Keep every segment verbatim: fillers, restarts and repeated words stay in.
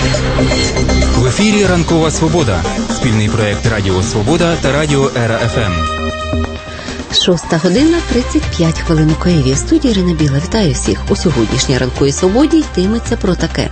В ефірі «Ранкова Свобода» – спільний проєкт Радіо Свобода та Радіо Ера еф ем. Шоста година, тридцять п'ять хвилин у Києві. В студії Ірина Біла. Вітаю всіх. У сьогоднішній «Ранковій Свободі» йтиметься про таке.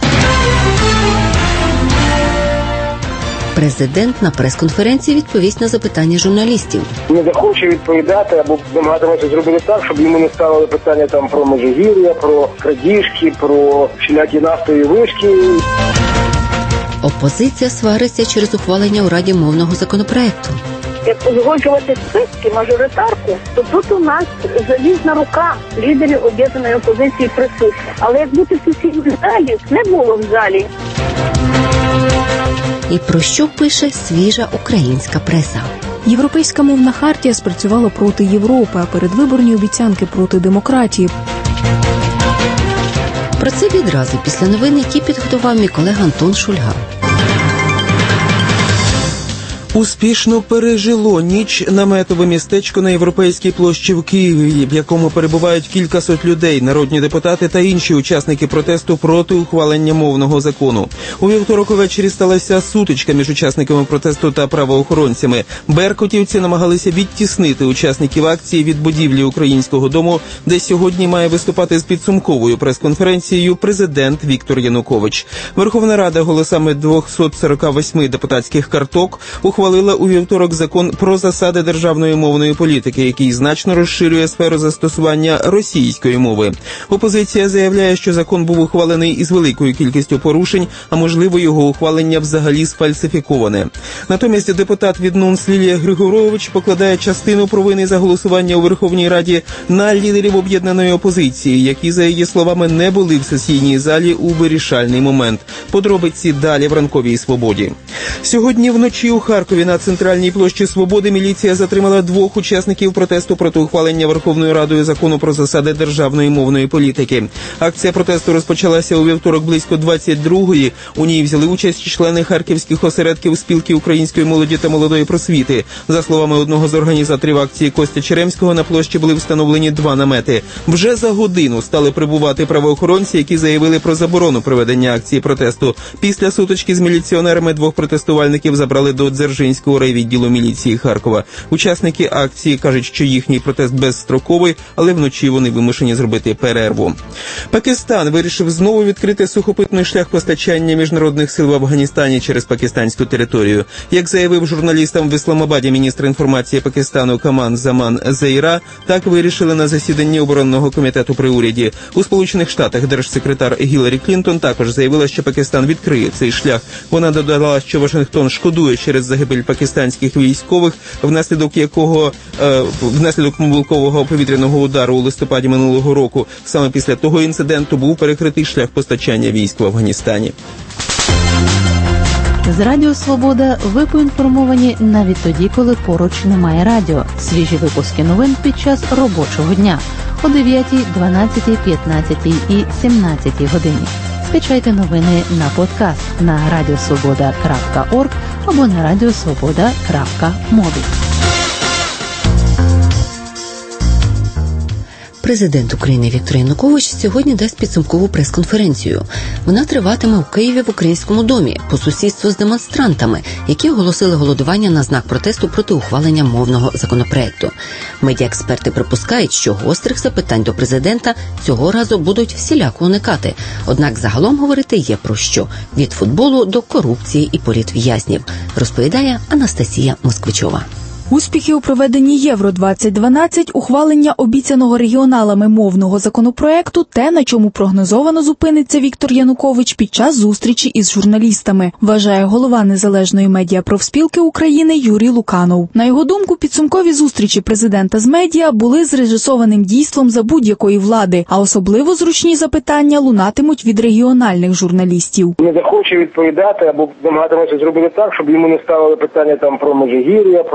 Президент на прес-конференції відповість на запитання журналістів. Не захоче відповідати або намагатиметься зробити так, щоб йому не ставили питання там про Межигір'я, про крадіжки, про всілякі нафтові вишки. Опозиція свариться через ухвалення у Раді мовного законопроекту. Як узгоджувати списки, мажоритарку, то тут у нас залізна рука лідерів об'єднаної опозиції присутня. Але як бути в сесійній залі, не було в залі. І про що пише свіжа українська преса? Європейська мовна хартія спрацювала проти Європи, а передвиборні обіцянки проти демократії. Про це відразу після новин, які підготував мій колега Антон Шульга. Успішно пережило ніч наметове містечко на Європейській площі в Києві, в якому перебувають кількасот людей, народні депутати та інші учасники протесту проти ухвалення мовного закону. У вівторок увечері сталася сутичка між учасниками протесту та правоохоронцями. Беркутівці намагалися відтіснити учасників акції від будівлі Українського дому, де сьогодні має виступати з підсумковою прес-конференцією президент Віктор Янукович. Верховна Рада голосами двохсот сорока восьми депутатських карток ухвалила у вівторок закон про засади державної мовної політики, який значно розширює сферу застосування російської мови. Опозиція заявляє, що закон був ухвалений із великою кількістю порушень, а можливо його ухвалення взагалі сфальсифіковане. Натомість депутат від НУНС Лілія Григорович покладає частину провини за голосування у Верховній Раді на лідерів об'єднаної опозиції, які, за її словами, не були в сесійній залі у вирішальний момент. Подробиці далі в «Ранковій Свободі». Сьогодні вночі у Харкові на центральній площі Свободи міліція затримала двох учасників протесту проти ухвалення Верховною Радою закону про засади державної мовної політики. Акція протесту розпочалася у вівторок близько двадцять другої. У ній взяли участь члени харківських осередків спілки української молоді та молодої просвіти. За словами одного з організаторів акції Костя Черемського, на площі були встановлені два намети. Вже за годину стали прибувати правоохоронці, які заявили про заборону проведення акції протесту. Після сутички з міліціонерами двох протестувальників забрали до Дзержинського райвідділу міліції Харкова. Учасники акції кажуть, що їхній протест безстроковий, але вночі вони вимушені зробити перерву. Пакистан вирішив знову відкрити сухопутний шлях постачання міжнародних сил в Афганістані через пакистанську територію. Як заявив журналістам в Ісламабаді міністр інформації Пакистану Каман Заман Зейра, так вирішили на засіданні оборонного комітету при уряді. У Сполучених Штатах держсекретар Гіларі Клінтон також заявила, що Пакистан відкриє цей шлях. Вона додала, що Вашингтон шкодує через загибель пакистанських військових, внаслідок якого е, внаслідок помилкового повітряного удару у листопаді минулого року. Саме після того інциденту був перекритий шлях постачання військ в Афганістані. З Радіо Свобода ви поінформовані навіть тоді, коли поруч немає радіо. Свіжі випуски новин під час робочого дня о дев'ятій, дванадцятій, п'ятнадцятій і сімнадцятій годині. Скачайте новини на подкаст на радіосвобода крапка орг або на радіосвобода крапка мобі. Президент України Віктор Янукович сьогодні дасть підсумкову прес-конференцію. Вона триватиме у Києві в Українському домі по сусідству з демонстрантами, які оголосили голодування на знак протесту проти ухвалення мовного законопроекту. Медіаексперти припускають, що гострих запитань до президента цього разу будуть всіляко уникати. Однак загалом говорити є про що – від футболу до корупції і політв'язнів, розповідає Анастасія Москвичова. Успіхи у проведенні Євро двадцять дванадцять, ухвалення обіцяного регіоналами мовного законопроекту – те, на чому прогнозовано зупиниться Віктор Янукович під час зустрічі із журналістами, вважає голова Незалежної медіапрофспілки України Юрій Луканов. На його думку, підсумкові зустрічі президента з медіа були зрежисованим дійством за будь-якої влади, а особливо зручні запитання лунатимуть від регіональних журналістів. Не захоче відповідати або намагатиметься зробити так, щоб йому не ставили питання там про Межигір'я, про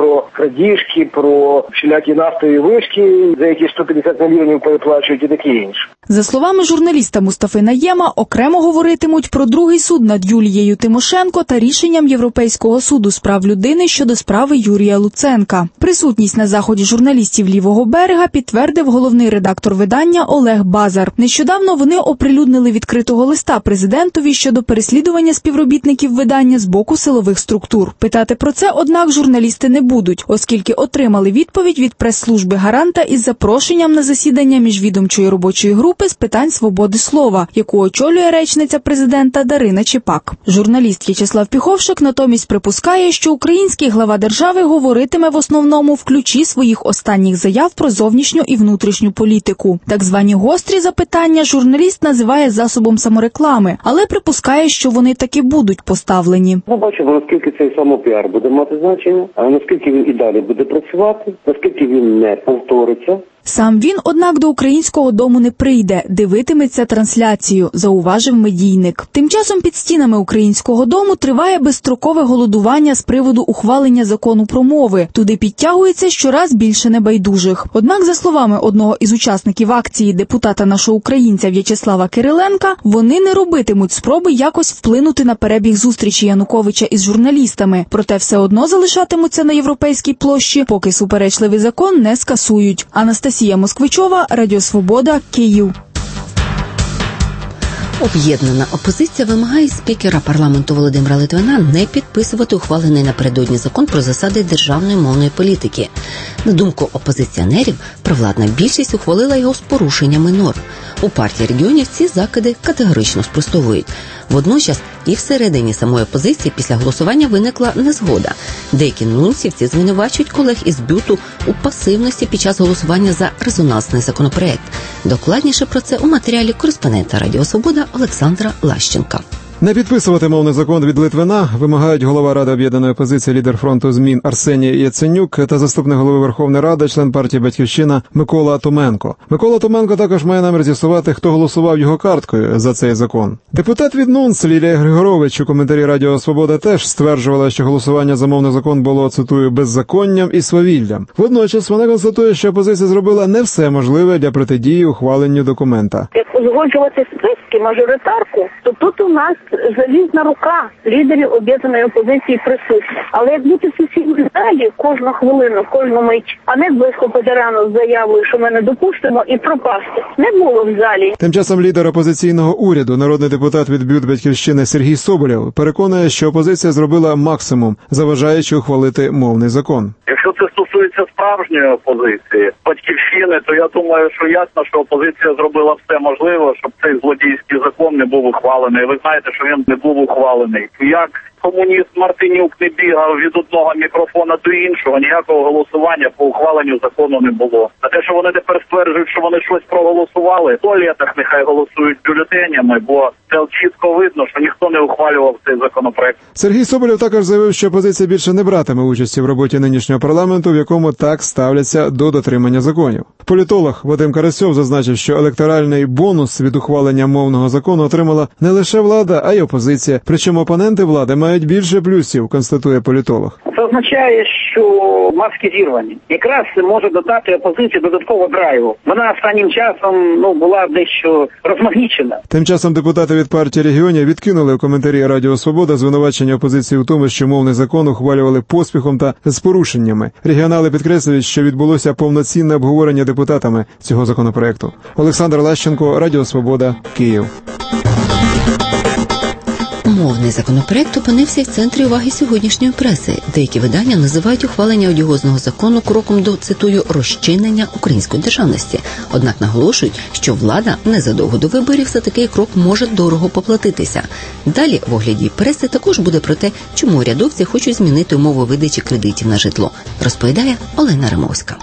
крадіжки, про всілякі нафтові вишки, за які сто п'ятдесят мільйонів переплачують і таке інше. За словами журналіста Мустафи Наєма, окремо говоритимуть про другий суд над Юлією Тимошенко та рішенням Європейського суду з прав людини щодо справи Юрія Луценка. Присутність на заході журналістів «Лівого берега» підтвердив головний редактор видання Олег Базар. Нещодавно вони оприлюднили відкритого листа президентові щодо переслідування співробітників видання з боку силових структур. Питати про це, однак, журналісти не будуть, оскільки отримали відповідь від прес-служби гаранта із запрошенням на засідання міжвідомчої робочої групи з питань свободи слова, яку очолює речниця президента Дарина Чепак. Журналіст В'ячеслав Піховшик натомість припускає, що український глава держави говоритиме в основному в ключі своїх останніх заяв про зовнішню і внутрішню політику. Так звані гострі запитання журналіст називає засобом самореклами, але припускає, що вони таки будуть поставлені. Ми бачимо, наскільки цей самопіар буде мати значення, а наскільки він і далі буде працювати, наскільки він не повториться. Сам він, однак, до Українського дому не прийде, дивитиметься трансляцію, зауважив медійник. Тим часом під стінами Українського дому триває безстрокове голодування з приводу ухвалення закону про мови. Туди підтягується щораз більше небайдужих. Однак, за словами одного із учасників акції, депутата нашого українця В'ячеслава Кириленка, вони не робитимуть спроби якось вплинути на перебіг зустрічі Януковича із журналістами. Проте все одно залишатимуться на Європейській площі, поки суперечливий закон не скасують. Анастасія Анастасія Москвичова, Радіо Свобода, Київ. Об'єднана опозиція вимагає спікера парламенту Володимира Литвина не підписувати ухвалений напередодні закон про засади державної мовної політики. На думку опозиціонерів, провладна більшість ухвалила його з порушеннями норм. У партії регіонів ці закиди категорично спростовують. Водночас і всередині самої опозиції після голосування виникла незгода. Деякі нунцівці звинувачують колег із БЮТу у пасивності під час голосування за резонансний законопроект. Докладніше про це у матеріалі кореспондента Радіо Свобода Олександра Лащенка. Не підписувати мовний закон від Литвина вимагають голова Ради об'єднаної опозиції, лідер фронту змін Арсеній Яценюк та заступник голови Верховної Ради, член партії «Батьківщина» Микола Томенко. Микола Томенко також має намір з'ясувати, хто голосував його карткою за цей закон. Депутат від НУНС Лілія Григорович у коментарі Радіо Свобода теж стверджувала, що голосування за мовний закон було, цитую, беззаконням і свавіллям. Водночас вона констатує, що опозиція зробила не все можливе для протидії ухваленню документа. Як узгоджувати списки, мажоритарку, то тут у нас залізна рука лідерів об'єднаної опозиції присутня. Але як бути в сесійній залі кожну хвилину, кожну мить, а не близько Петерану з заявою, що ми не допустимо, і пропасти. Не було в залі. Тим часом лідер опозиційного уряду, народний депутат від БЮТ «Батьківщини» Сергій Соболєв переконує, що опозиція зробила максимум, заважаючи ухвалити мовний закон. Якщо це стосується справжньої опозиції, «Батьківщини», то я думаю, що ясно, що опозиція зробила все можливе, щоб цей злодійський закон не був ухвалений. Ви знаєте, що він не був ухвалений. Як комуніст Мартинюк не бігав від одного мікрофона до іншого, ніякого голосування по ухваленню закону не було. А те, що вони тепер стверджують, що вони щось проголосували, в туалетах нехай голосують бюлетенями, бо це чітко видно, що ніхто не ухвалював цей законопроект. Сергій Соболєв також заявив, що опозиція більше не братиме участі в роботі нинішнього парламенту, в якому так ставляться до дотримання законів. Політолог Вадим Карасьов зазначив, що електоральний бонус від ухвалення мовного закону отримала не лише влада, а й опозиція. Причому опоненти влади мають більше плюсів, констатує політолог. Це означає, що маски зірвані. Якраз може додати опозиції додаткового драйву. Вона останнім часом ну була дещо розмагнічена. Тим часом депутати від партії регіонів відкинули у коментарі Радіо Свобода звинувачення опозиції у тому, що мовний закон ухвалювали поспіхом та з порушеннями. Регіонали підкреслюють, що відбулося повноцінне обговорення депутатами цього законопроекту. Олександр Лащенко, Радіо Свобода, Київ. Мовний законопроект опинився в центрі уваги сьогоднішньої преси. Деякі видання називають ухвалення одіозного закону кроком до, цитую, розчинення української державності. Однак наголошують, що влада незадовго до виборів за такий крок може дорого поплатитися. Далі в огляді преси також буде про те, чому урядовці хочуть змінити умови видачі кредитів на житло, розповідає Олена Римовська.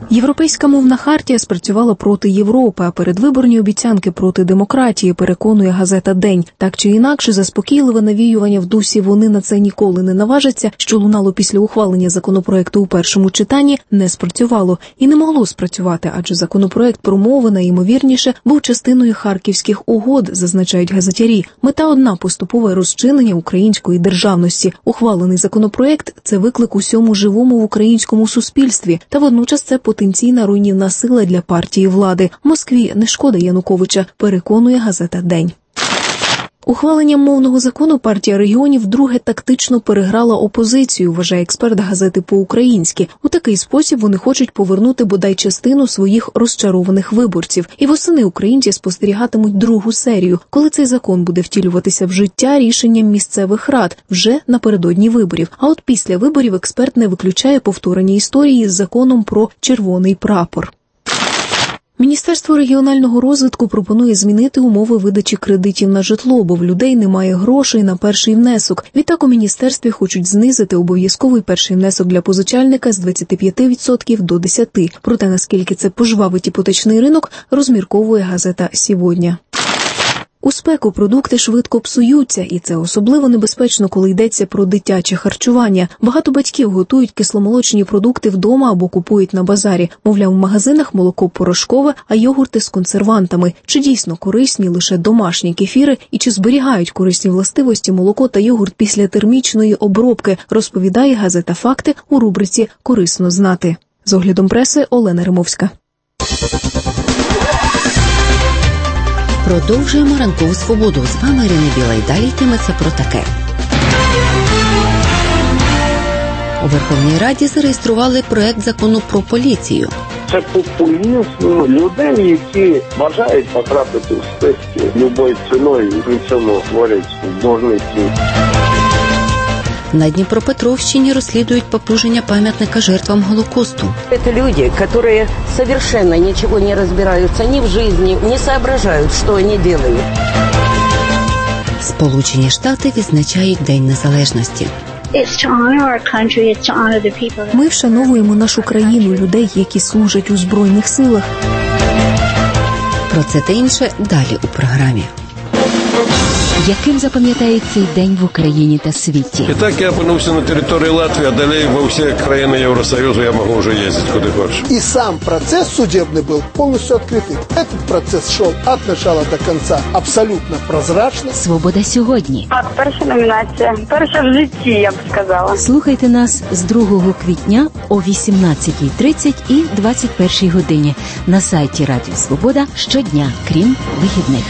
Європейська мовна хартія спрацювала проти Європи, а передвиборні обіцянки проти демократії, переконує газета «День». Так чи інакше, заспокійливе навіювання в дусі «вони на це ніколи не наважаться», що лунало після ухвалення законопроекту у першому читанні, не спрацювало. І не могло спрацювати, адже законопроект про мови, найімовірніше, був частиною Харківських угод, зазначають газетярі. Мета одна – поступове розчинення української державності. Ухвалений законопроект – це виклик усьому живому в українському суспільстві, та водночас це потенційна руйнівна сила для партії влади. Москві не шкода Януковича, переконує газета «День». Ухваленням мовного закону партія регіонів вдруге тактично переграла опозицію, вважає експерт газети «По-українськи». У такий спосіб вони хочуть повернути бодай частину своїх розчарованих виборців. І восени українці спостерігатимуть другу серію, коли цей закон буде втілюватися в життя рішенням місцевих рад вже напередодні виборів. А от після виборів експерт не виключає повторення історії з законом про червоний прапор. Міністерство регіонального розвитку пропонує змінити умови видачі кредитів на житло, бо в людей немає грошей на перший внесок. Відтак у міністерстві хочуть знизити обов'язковий перший внесок для позичальника з двадцяти п'яти відсотків до десяти відсотків. Проте наскільки це пожвавить іпотечний ринок, розмірковує газета «Сьогодні». У спеку продукти швидко псуються, і це особливо небезпечно, коли йдеться про дитяче харчування. Багато батьків готують кисломолочні продукти вдома або купують на базарі. Мовляв, в магазинах молоко порошкове, а йогурти з консервантами. Чи дійсно корисні лише домашні кефіри і чи зберігають корисні властивості молоко та йогурт після термічної обробки, розповідає газета «Факти» у рубриці «Корисно знати». З оглядом преси Олена Римовська. Продовжуємо ранкову свободу. З вами Ірина Біла і далі йтиметься про таке. У Верховній Раді зареєстрували проект закону про поліцію. Це популізм людей, які бажають потрапити в списки любою ціною і при цьому творять дурниці. На Дніпропетровщині розслідують попруження пам'ятника жертвам Голокосту. Это люди, которые совершенно ничего не разбираются ни в жизни, не соображают, что они делают. Сполучені Штати відзначають День Незалежності. Ми вшановуємо нашу країну, людей, які служать у Збройних силах. Про це та інше далі у програмі. Яким запам'ятає цей день в Україні та світі? І так я опинився на території Латвії, а далі во всі країни Євросоюзу я можу вже їздити куди хочу. И сам процесс судебный был полностью открытый. Этот процесс шел от начала до конца абсолютно прозрачно. Свобода сьогодні. А, перша номінація. Перша в житті, я б сказала. Слухайте нас з другого квітня о вісімнадцятій тридцять і двадцять першій годині на сайті Радіо Свобода щодня, крім вихідних.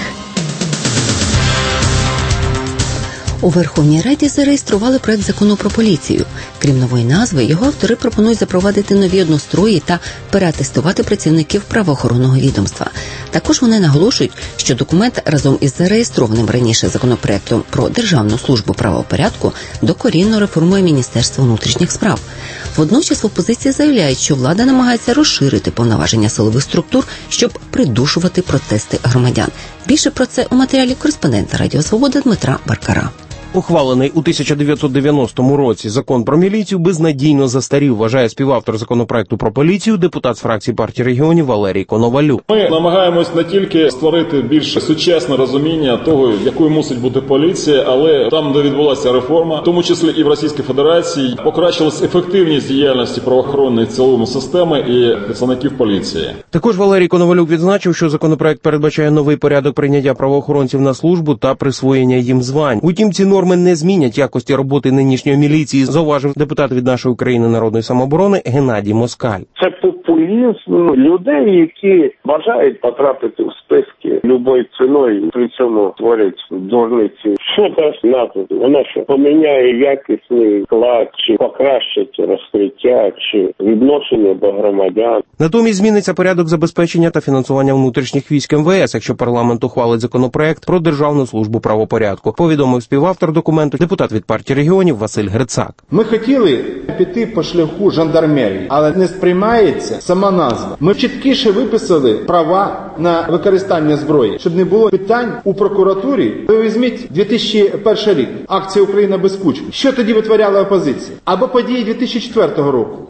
У Верховній Раді зареєстрували проект закону про поліцію. Крім нової назви, його автори пропонують запровадити нові однострої та переатестувати працівників правоохоронного відомства. Також вони наголошують, що документ разом із зареєстрованим раніше законопроектом про Державну службу правопорядку докорінно реформує Міністерство внутрішніх справ. Водночас в опозиції заявляють, що влада намагається розширити повноваження силових структур, щоб придушувати протести громадян. Більше про це у матеріалі кореспондента Радіо Свобода Дмитра Баркара. Ухвалений у тисяча дев'ятсот дев'яностому році закон про міліцію безнадійно застарів, вважає співавтор законопроекту про поліцію, депутат з фракції партії регіонів Валерій Коновалюк. Ми намагаємось не тільки створити більш сучасне розуміння того, якою мусить бути поліція, але там, де відбулася реформа, в тому числі і в Російській Федерації, покращилась ефективність діяльності правоохоронної цілої системи і працівників поліції. Також Валерій Коновалюк відзначив, що законопроект передбачає новий порядок прийняття правоохоронців на службу та присвоєння їм звань. Утім, ці норми не змінять якості роботи нинішньої міліції, зауважив депутат від нашої України народної самооборони Геннадій Москаль. Це популізм людей, які бажають потрапити в списки любою ціною і при цьому творять дурниці. Що дасть НАТО? Вона що поміняє якісний склад, чи покращить розкриття, чи відношення до громадян. Натомість зміниться порядок забезпечення та фінансування внутрішніх військ ем ве ес, якщо парламент ухвалить законопроект про Державну службу правопорядку, повідомив співавтор документу, депутат від партії регіонів Василь Грицак. Ми хотіли піти по шляху жандармерії, але не сприймається сама назва. Ми чіткіше виписали права на використання зброї, щоб не було питань у прокуратурі. Ви візьміть дві тисячі перший рік, акція «Україна без кучми». Що тоді витворяла опозиція? Або події дві тисячі четвертого року.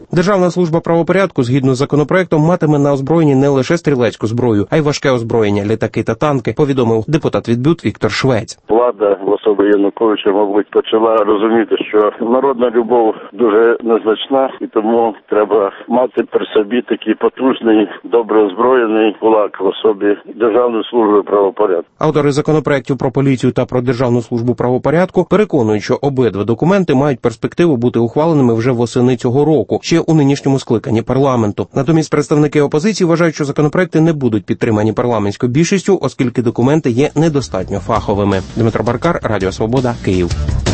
Державна служба правопорядку, згідно з законопроектом, матиме на озброєнні не лише стрілецьку зброю, а й важке озброєння, літаки та танки, повідомив депутат від БЮТ Віктор Швець. Влада в особі Януковича, мабуть, почала розуміти, що народна любов дуже незначна, і тому треба мати при собі такий потужний, добре озброєний кулак в особі Державної служби правопорядку. Автори законопроектів про поліцію та про Державну службу правопорядку переконують, що обидва документи мають перспективу бути ухваленими вже восени цього року, ще у нинішньому скликанні парламенту. Натомість представники опозиції вважають, що законопроекти не будуть підтримані парламентською більшістю, оскільки документи є недостатньо фаховими. Дмитро Баркар, Радіо Свобода, Київ.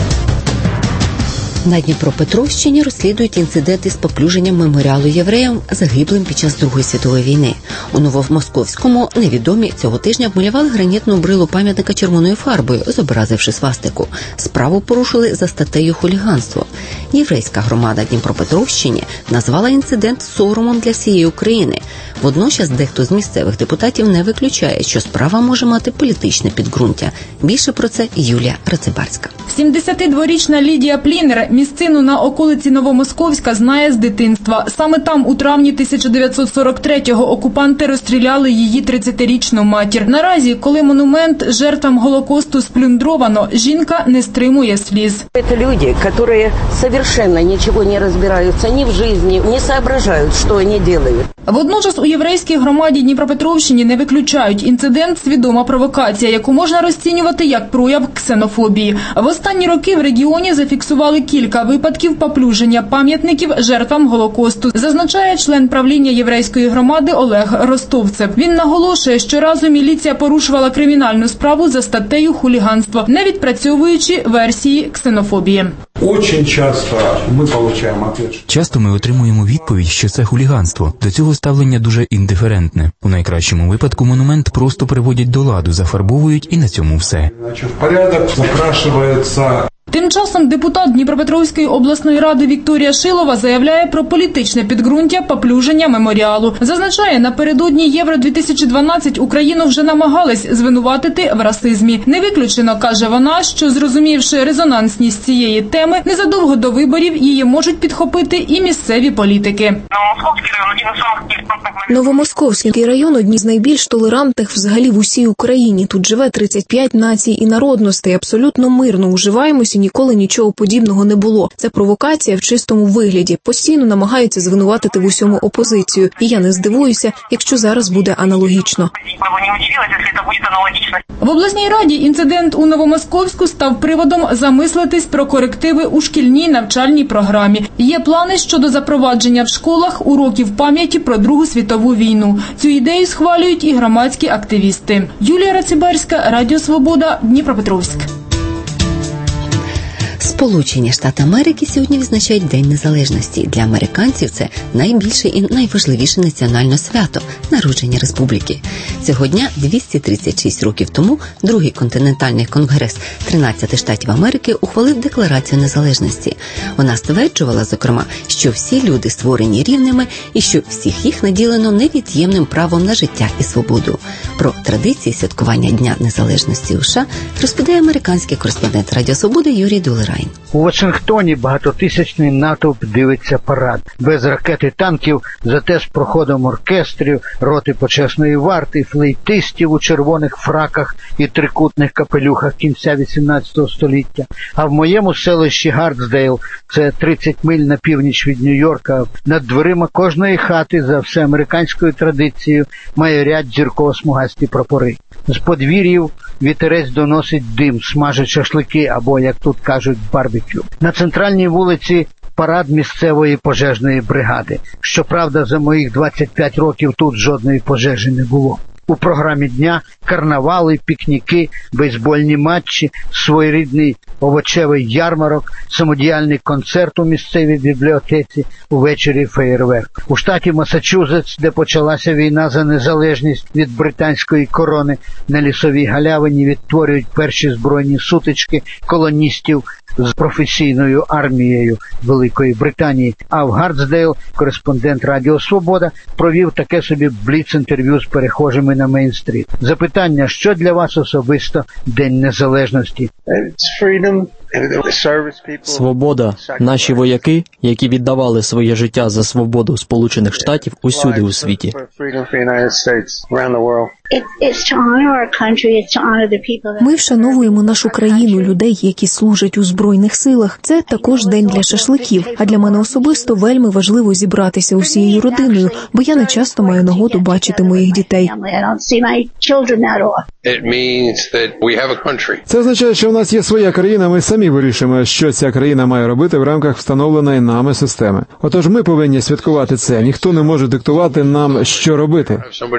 На Дніпропетровщині розслідують інциденти з поплюженням меморіалу євреям, загиблим під час Другої світової війни. У Новомосковському невідомі цього тижня обмалювали гранітну брилу пам'ятника червоною фарбою, зобразивши свастику. Справу порушили за статтею хуліганство. Єврейська громада Дніпропетровщини назвала інцидент соромом для всієї України. Водночас дехто з місцевих депутатів не виключає, що справа може мати політичне підґрунтя. Більше про це Юлія Рацибарська. сімдесятидворічна Лідія Плінер місцину на околиці Новомосковська знає з дитинства. Саме там у травні тисяча дев'ятсот сорок третього окупанти розстріляли її тридцятирічну матір. Наразі, коли монумент жертвам Голокосту сплюндровано, жінка не стримує сліз. Це люди, які совершенно нічого не розбираються ні в житті, не соображають, що вони роблять. Водночас у єврейській громаді Дніпропетровщини не виключають інцидент свідома провокація, яку можна розцінювати як прояв ксенофобії. В останні роки в регіоні зафіксували кілька випадків поплюження пам'ятників жертвам Голокосту, зазначає член правління єврейської громади Олег Ростовцев. Він наголошує, що разом міліція порушувала кримінальну справу за статтею хуліганство, не відпрацьовуючи версії ксенофобії. Очень часто ми отримуємо відповідь. Часто ми отримуємо відповідь, що це хуліганство. До цього ставлення дуже індиферентне. У найкращому випадку монумент просто приводять до ладу, зафарбовують і на цьому все. Значить, в порядок запрошується. Тим часом депутат Дніпропетровської обласної ради Вікторія Шилова заявляє про політичне підґрунтя поплюження меморіалу. Зазначає, напередодні Євро дві тисячі дванадцять Україну вже намагались звинуватити в расизмі. Не виключено, каже вона, що, зрозумівши резонансність цієї теми, незадовго до виборів її можуть підхопити і місцеві політики. Новомосковський район – одні з найбільш толерантних взагалі в усій Україні. Тут живе тридцять п'ять націй і народностей. Абсолютно мирно уживаємося, ніколи нічого подібного не було. Це провокація в чистому вигляді. Постійно намагаються звинуватити в усьому опозицію. І я не здивуюся, якщо зараз буде аналогічно. В обласній раді інцидент у Новомосковську став приводом замислитись про корективи у шкільній навчальній програмі. Є плани щодо запровадження в школах уроків пам'яті про Другу світову війну. Цю ідею схвалюють і громадські активісти. Юлія Рацибарська, Радіо Свобода, Дніпропетровськ. Сполучені Штати Америки сьогодні відзначають День Незалежності. Для американців це найбільше і найважливіше національне свято – народження республіки. Цього дня, двісті тридцять шість років тому, Другий континентальний конгрес тринадцяти штатів Америки ухвалив Декларацію незалежності. Вона стверджувала, зокрема, що всі люди створені рівними і що всіх їх наділено невід'ємним правом на життя і свободу. Про традиції святкування Дня Незалежності у США розповідає американський кореспондент Радіо Свобода Юрій Дулерай. У Вашингтоні багатотисячний натовп дивиться парад. Без ракет і танків, зате з проходом оркестрів, роти почесної варти, флейтистів у червоних фраках і трикутних капелюхах кінця вісімнадцятого століття. А в моєму селищі Гардсдейл, це тридцять миль на північ від Нью-Йорка, над дверима кожної хати за всеамериканською традицією має ряд зірково-смугасті прапори. З подвір'їв вітерець доносить дим, смажить шашлики або, як тут кажуть, барбекю. На центральній вулиці парад місцевої пожежної бригади. Щоправда, за моїх двадцять п'ять років тут жодної пожежі не було. У програмі дня карнавали, пікніки, бейсбольні матчі, своєрідний овочевий ярмарок, самодіяльний концерт у місцевій бібліотеці, увечері феєрверк. У штаті Масачузетс, де почалася війна за незалежність від британської корони, на лісовій галявині відтворюють перші збройні сутички колоністів з професійною армією Великої Британії. А в Гардсдейл кореспондент Радіо Свобода провів таке собі бліц-інтерв'ю з перехожими на Мейн-стріт. Запитання, що для вас особисто День Незалежності? It's freedom. Свобода. Наші вояки, які віддавали своє життя за свободу Сполучених Штатів усюди у світі. Ми вшановуємо нашу країну, людей, які служать у Збройних силах. Це також день для шашликів. А для мене особисто вельми важливо зібратися усією родиною, бо я не часто маю нагоду бачити моїх дітей. Це означає, що в нас є своя країна, ми самі вирішуємо, що ця країна має робити в рамках встановленої нами системи. Отож ми повинні святкувати це. Ніхто не може диктувати нам, що робити.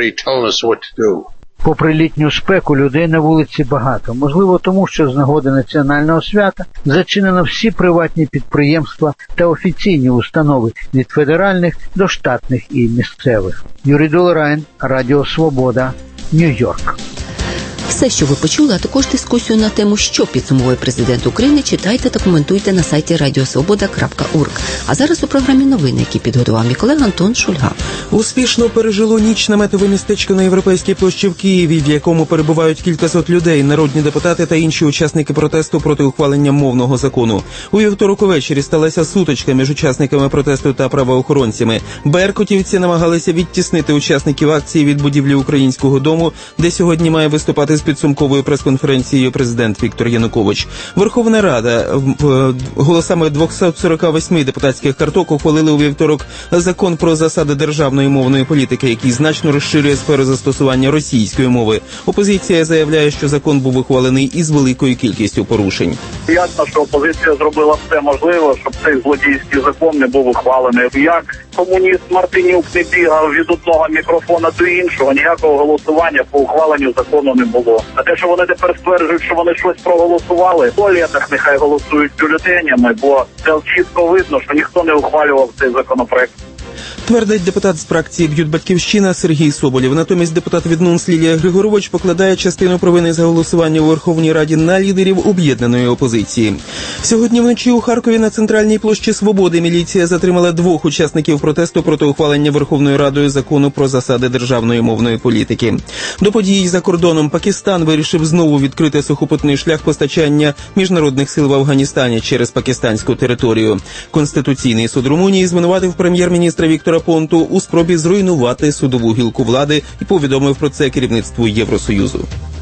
Попри літню спеку, людей на вулиці багато. Можливо, тому що з нагоди національного свята зачинено всі приватні підприємства та офіційні установи від федеральних до штатних і місцевих. Юрій Долорайн, Радіо Свобода, Нью-Йорк. Все, що ви почули, а також дискусію на тему, що підсумовує президент України, читайте та коментуйте на сайті радіосвобода крапка орг. А зараз у програмі новини, які підготував мій колега Антон Шульга. Успішно пережило ніч наметове містечко на Європейській площі в Києві, в якому перебувають кількасот людей, народні депутати та інші учасники протесту проти ухвалення мовного закону. У вівторок увечері сталася сутичка між учасниками протесту та правоохоронцями. Беркутівці намагалися відтіснити учасників акції від будівлі Українського дому, де сьогодні має виступати з підсумковою прес-конференцією президент Віктор Янукович. Верховна Рада голосами двісті сорок вісім депутатських карток ухвалили у вівторок закон про засади державної мовної політики, який значно розширює сферу застосування російської мови. Опозиція заявляє, що закон був ухвалений із великою кількістю порушень. Ясно, що опозиція зробила все можливе, щоб цей злодійський закон не був ухвалений. Як комуніст Мартинюк не бігав від одного мікрофона до іншого, ніякого голосування по ухваленню закону не було. А те, що вони тепер стверджують, що вони щось проголосували, в туалетах нехай голосують бюлетенями, бо це чітко видно, що ніхто не ухвалював цей законопроект. Твердить депутат з фракції «Б'ют Батьківщина» Сергій Соболєв. Натомість депутат від НУНС Лілія Григорович покладає частину провини за голосування у Верховній Раді на лідерів об'єднаної опозиції. Сьогодні вночі у Харкові на центральній площі Свободи міліція затримала двох учасників протесту проти ухвалення Верховною Радою закону про засади державної мовної політики. До подій за кордоном Пакистан вирішив знову відкрити сухопутний шлях постачання міжнародних сил в Афганістані через пакистанську територію. Конституційний суд Румунії звинуватив прем'єр-міністра Віктора Понту у спробі зруйнувати судову гілку влади і повідомив про це керівництву Євросоюзу.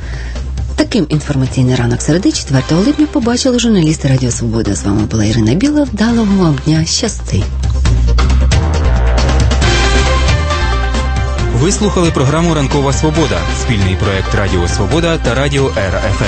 Таким інформаційний ранок середи четвертого липня побачили журналісти Радіо Свобода. З вами була Ірина Біла. Вдалого вам дня. Щасти. Ви слухали програму «Ранкова Свобода» – спільний проект Радіо Свобода та Радіо Ера еф ем.